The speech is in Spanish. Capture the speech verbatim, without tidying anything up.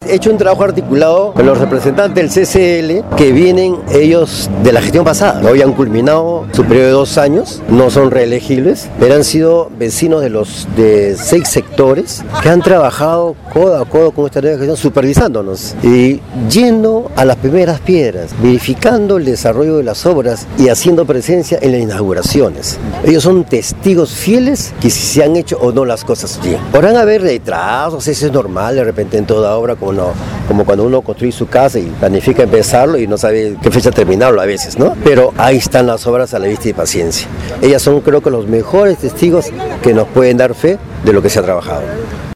hecho un trabajo articulado con los representantes del C C L que vienen ellos de la gestión pasada. Hoy han culminado su periodo de dos años, no son reelegibles, pero han sido vecinos de los de seis sectores que han trabajado codo a codo con esta nueva gestión, supervisándonos y yendo a las primeras piedras, verificando el desarrollo de las obras y haciendo presencia en las inauguraciones. Ellos son testigos fieles que si se han hecho o no las cosas bien. Podrán haber retrasos, eso es normal de repente en toda obra, como, no, como cuando uno construye su casa y planifica empezarlo y no sabe qué fecha terminarlo a veces, ¿no? Pero ahí están las obras a la vista y paciencia. Ellas son, creo que, los mejores testigos que nos pueden dar fe de lo que se ha trabajado.